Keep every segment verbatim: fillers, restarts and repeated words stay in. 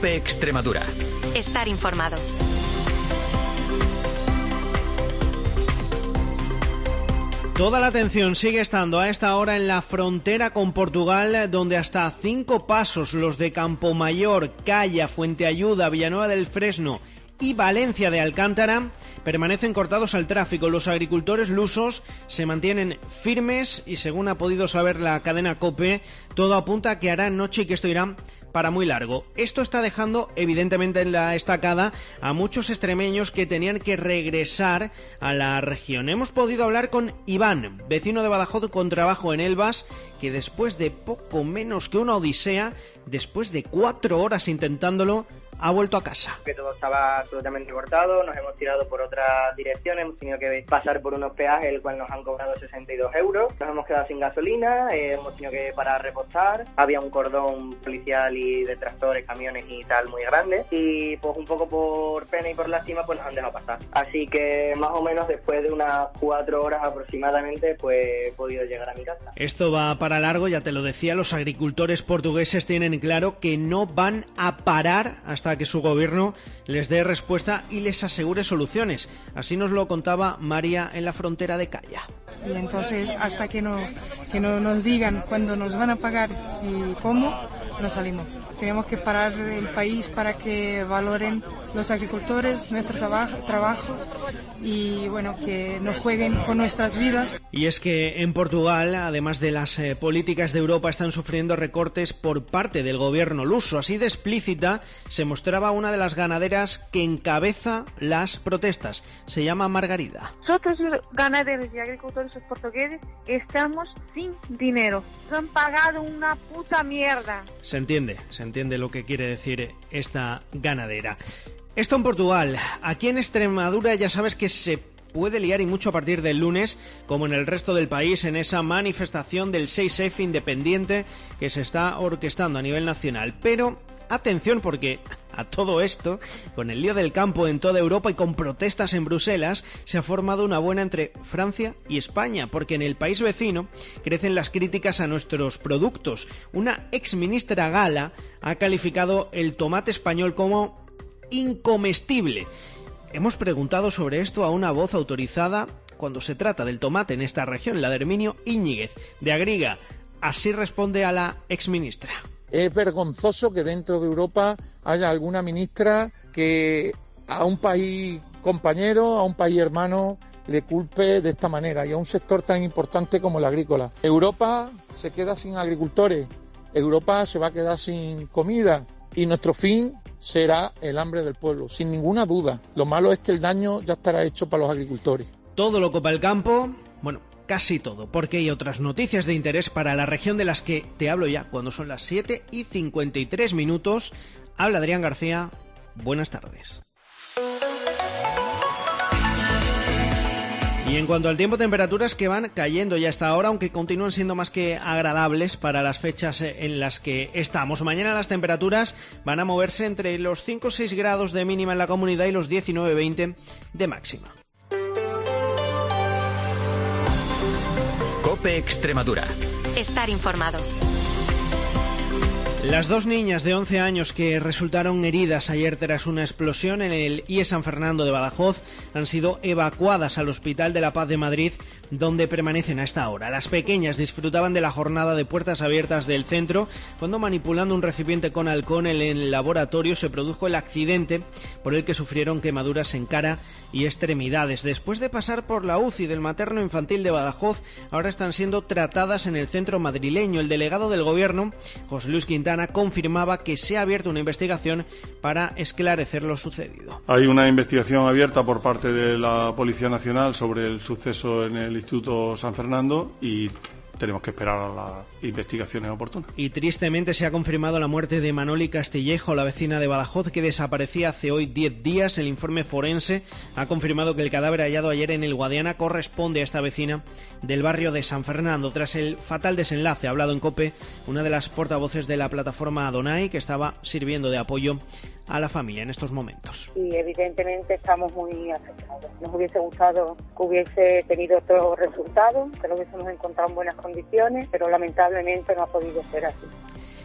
COPE Extremadura. Estar informado. Toda la atención sigue estando a esta hora en la frontera con Portugal, donde hasta cinco pasos, los de Campomayor, Calla, Fuenteayuda, Villanueva del Fresno y Valencia de Alcántara, permanecen cortados al tráfico. Los agricultores lusos se mantienen firmes y, según ha podido saber la cadena COPE, todo apunta a que hará noche y que esto irá para muy largo. Esto está dejando evidentemente en la estacada a muchos extremeños que tenían que regresar a la región. Hemos podido hablar con Iván, vecino de Badajoz con trabajo en Elvas, que después de poco menos que una odisea, después de cuatro horas intentándolo, ha vuelto a casa. Que todo estaba absolutamente cortado, nos hemos tirado por otras direcciones, hemos tenido que pasar por unos peajes, el cual nos han cobrado sesenta y dos euros, nos hemos quedado sin gasolina, eh, hemos tenido que parar a repostar, había un cordón policial y de tractores, camiones y tal muy grande, y pues un poco por pena y por lástima pues nos han dejado pasar. Así que más o menos después de unas cuatro horas aproximadamente pues he podido llegar a mi casa. Esto va para largo, ya te lo decía, los agricultores portugueses tienen claro que no van a parar hasta que su gobierno les dé respuesta y les asegure soluciones. Así nos lo contaba María en la frontera de Calla. Y entonces, hasta que no, que no nos digan cuándo nos van a pagar y cómo, no salimos. Tenemos que parar el país para que valoren los agricultores nuestro trabajo, trabajo y bueno, que no jueguen con nuestras vidas. Y es que en Portugal, además de las eh, políticas de Europa, están sufriendo recortes por parte del gobierno luso. Así de explícita se mostraba una de las ganaderas que encabeza las protestas. Se llama Margarida. Nosotros, ganaderos y agricultores portugueses, estamos sin dinero. Nos han pagado una puta mierda. Se entiende, se entiende lo que quiere decir esta ganadera. Esto en Portugal. Aquí en Extremadura ya sabes que se puede liar y mucho a partir del lunes, como en el resto del país, en esa manifestación del seis efe independiente que se está orquestando a nivel nacional. Pero atención, porque a todo esto, con el lío del campo en toda Europa y con protestas en Bruselas, se ha formado una buena entre Francia y España, porque en el país vecino crecen las críticas a nuestros productos. Una exministra gala ha calificado el tomate español como incomestible. Hemos preguntado sobre esto a una voz autorizada cuando se trata del tomate en esta región, la de Herminio Íñiguez, de Agriga. Así responde a la exministra. Es vergonzoso que dentro de Europa haya alguna ministra que a un país compañero, a un país hermano, le culpe de esta manera, y a un sector tan importante como el agrícola. Europa se queda sin agricultores, Europa se va a quedar sin comida, y nuestro fin será el hambre del pueblo, sin ninguna duda. Lo malo es que el daño ya estará hecho para los agricultores. Todo lo copa el campo, bueno, casi todo, porque hay otras noticias de interés para la región de las que te hablo ya cuando son las siete y cincuenta y tres minutos. Habla Adrián García, buenas tardes. Y en cuanto al tiempo, temperaturas que van cayendo ya hasta ahora, aunque continúan siendo más que agradables para las fechas en las que estamos. Mañana las temperaturas van a moverse entre los cinco o seis grados de mínima en la comunidad y los diecinueve veinte de máxima. COPE Extremadura. Estar informado. Las dos niñas de once años que resultaron heridas ayer tras una explosión en el I E San Fernando de Badajoz han sido evacuadas al Hospital de la Paz de Madrid, donde permanecen a esta hora. Las pequeñas disfrutaban de la jornada de puertas abiertas del centro cuando, manipulando un recipiente con alcohol en el laboratorio, se produjo el accidente por el que sufrieron quemaduras en cara y extremidades. Después de pasar por la U C I del materno infantil de Badajoz, ahora están siendo tratadas en el centro madrileño. El delegado del gobierno, José Luis Quintana, confirmaba que se ha abierto una investigación para esclarecer lo sucedido. Hay una investigación abierta por parte de la Policía Nacional sobre el suceso en el Instituto San Fernando y tenemos que esperar a las investigaciones oportunas. Y tristemente se ha confirmado la muerte de Manoli Castillejo, la vecina de Badajoz, que desaparecía hace hoy diez días. El informe forense ha confirmado que el cadáver hallado ayer en el Guadiana corresponde a esta vecina del barrio de San Fernando. Tras el fatal desenlace, ha hablado en COPE una de las portavoces de la plataforma Adonai, que estaba sirviendo de apoyo a la familia en estos momentos. Y evidentemente estamos muy afectados. Nos hubiese gustado que hubiese tenido otro resultado, que lo hubiésemos encontrado en buenas condiciones, pero lamentablemente no ha podido ser así.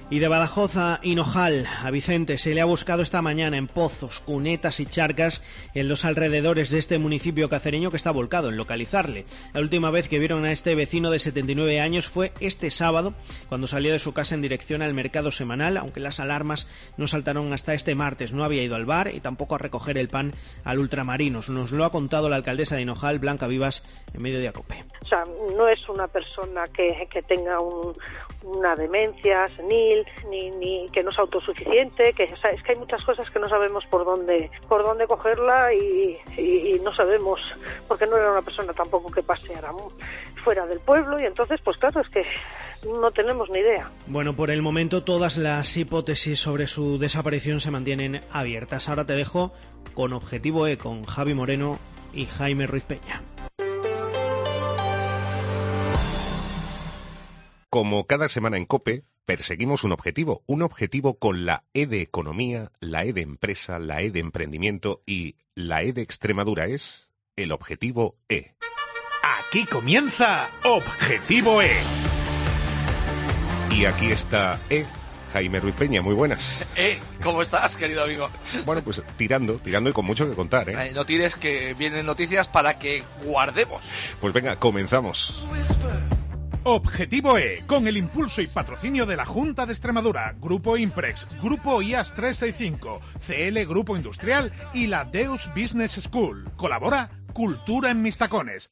Y de Badajoz a Hinojal, a Vicente, se le ha buscado esta mañana en pozos, cunetas y charcas en los alrededores de este municipio cacereño que está volcado en localizarle. La última vez que vieron a este vecino de setenta y nueve años fue este sábado, cuando salió de su casa en dirección al mercado semanal, aunque las alarmas no saltaron hasta este martes. No había ido al bar y tampoco a recoger el pan al Ultramarinos. Nos lo ha contado la alcaldesa de Hinojal, Blanca Vivas, en Mediodía Cope. O sea, no es una persona que, que tenga un, una demencia senil, Ni, ni que no es autosuficiente, que o sea, es que hay muchas cosas que no sabemos por dónde por dónde cogerla y, y, y no sabemos, porque no era una persona tampoco que paseara fuera del pueblo, y entonces pues claro, es que no tenemos ni idea. Bueno, por el momento todas las hipótesis sobre su desaparición se mantienen abiertas. Ahora te dejo con Objetivo E, con Javi Moreno y Jaime Ruiz Peña. Como cada semana en COPE, perseguimos un objetivo, un objetivo con la E de Economía, la E de Empresa, la E de Emprendimiento y la E de Extremadura es el Objetivo E. Aquí comienza Objetivo E. Y aquí está E. Jaime Ruiz Peña, muy buenas. Eh, ¿cómo estás, querido amigo? Bueno, pues tirando, tirando y con mucho que contar, ¿eh? eh no tires, que vienen noticias para que guardemos. Pues venga, comenzamos. Objetivo E, con el impulso y patrocinio de la Junta de Extremadura, Grupo Imprex, Grupo I A S trescientos sesenta y cinco, C L Grupo Industrial y la Deus Business School. Colabora Cultura en Mis Tacones.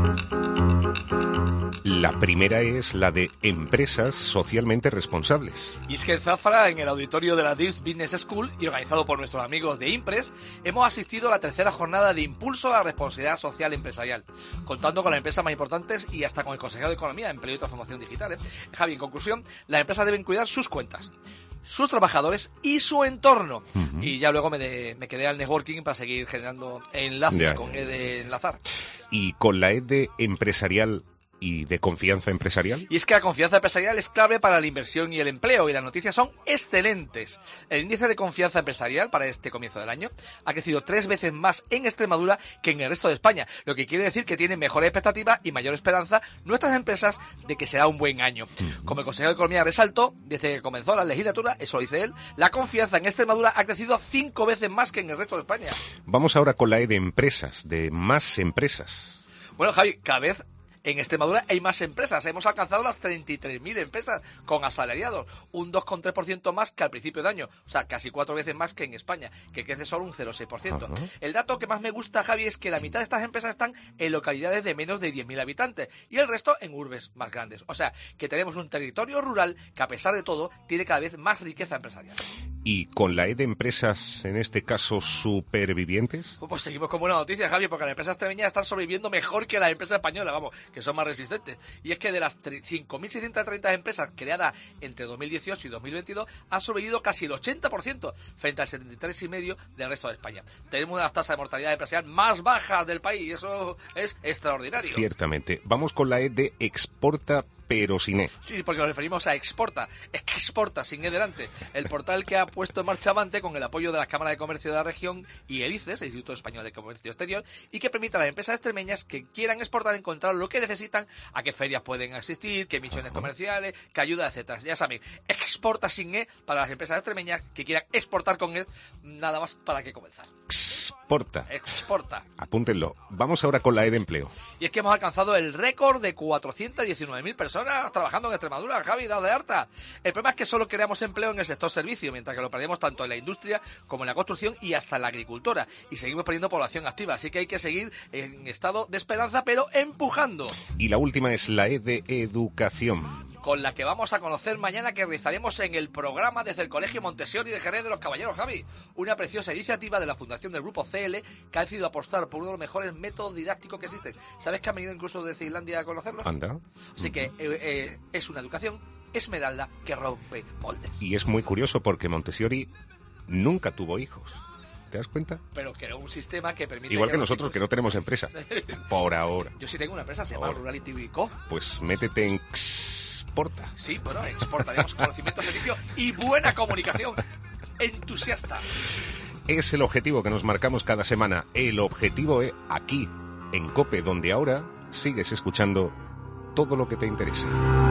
La primera es la de empresas socialmente responsables. Y es que en Zafra, en el auditorio de la Deus Business School y organizado por nuestros amigos de Impres, hemos asistido a la tercera jornada de impulso a la responsabilidad social empresarial, contando con las empresas más importantes y hasta con el consejero de Economía, Empleo y Transformación Digital. ¿eh? Javi, en conclusión, las empresas deben cuidar sus cuentas, sus trabajadores y su entorno. Uh-huh. Y ya luego me, de, me quedé al networking para seguir generando enlaces ya, con E de enlazar. Y con la E de empresarial y de confianza empresarial. Y es que la confianza empresarial es clave para la inversión y el empleo, y las noticias son excelentes. El índice de confianza empresarial para este comienzo del año ha crecido tres veces más en Extremadura que en el resto de España, lo que quiere decir que tienen mejores expectativas y mayor esperanza nuestras empresas de que será un buen año. Como el consejero de Economía resaltó, desde que comenzó la legislatura, eso lo dice él, la confianza en Extremadura ha crecido cinco veces más que en el resto de España. Vamos ahora con la E de empresas, de más empresas. Bueno, Javi, cada vez en Extremadura hay más empresas. Hemos alcanzado las treinta y tres mil empresas con asalariados, un dos coma tres por ciento más que al principio de año, o sea, casi cuatro veces más que en España, que crece solo un cero coma seis por ciento. Uh-huh. El dato que más me gusta, Javi, es que la mitad de estas empresas están en localidades de menos de diez mil habitantes y el resto en urbes más grandes. O sea, que tenemos un territorio rural que, a pesar de todo, tiene cada vez más riqueza empresarial. ¿Y con la E de empresas, en este caso, supervivientes? Pues seguimos con buena noticia, Javi, porque las empresas extremeñas están sobreviviendo mejor que las empresas españolas, vamos, que son más resistentes. Y es que de las cinco mil seiscientas treinta empresas creadas entre dos mil dieciocho y dos mil veintidós, ha sobrevivido casi el ochenta por ciento frente al setenta y tres coma cinco por ciento del resto de España. Tenemos una de las tasas de mortalidad empresarial más bajas del país, y eso es extraordinario. Ciertamente. Vamos con la E de exporta, pero sin E. Sí, porque nos referimos a Exporta. Es que Exporta, sin E delante. El portal que ha puesto en marcha Avante con el apoyo de las cámaras de comercio de la región y el I C E S, el Instituto Español de Comercio Exterior, y que permite a las empresas extremeñas que quieran exportar encontrar lo que necesitan, a qué ferias pueden asistir, qué misiones comerciales, qué ayuda, etcétera. Ya saben, Exporta sin E para las empresas extremeñas que quieran exportar con E, nada más para que comenzar. Exporta. Exporta. Apúntenlo. Vamos ahora con la E de empleo. Y es que hemos alcanzado el récord de cuatrocientas diecinueve mil personas trabajando en Extremadura, Javi, dado de harta. El problema es que solo creamos empleo en el sector servicio, mientras que lo perdemos tanto en la industria como en la construcción y hasta en la agricultura. Y seguimos perdiendo población activa, así que hay que seguir en estado de esperanza, pero empujando. Y la última es la E de educación, con la que vamos a conocer mañana, que realizaremos en el programa desde el Colegio Montessori de Jerez de los Caballeros, Javi. Una preciosa iniciativa de la Fundación del Grupo C L, que ha decidido apostar por uno de los mejores métodos didácticos que existen. ¿Sabes que han venido incluso de Finlandia a conocerlos? Anda. Así que eh, eh, es una educación esmeralda que rompe moldes. Y es muy curioso porque Montessori nunca tuvo hijos. ¿Te das cuenta? Pero que era un sistema que permite... Igual que, que nosotros, hijos... que no tenemos empresa. Por ahora. Yo sí tengo una empresa, se llama Rurality Bico. Pues métete en Exporta. Sí, bueno, exportaremos conocimiento, servicio y buena comunicación entusiasta. Es el objetivo que nos marcamos cada semana. El objetivo es aquí, en COPE, donde ahora sigues escuchando todo lo que te interesa.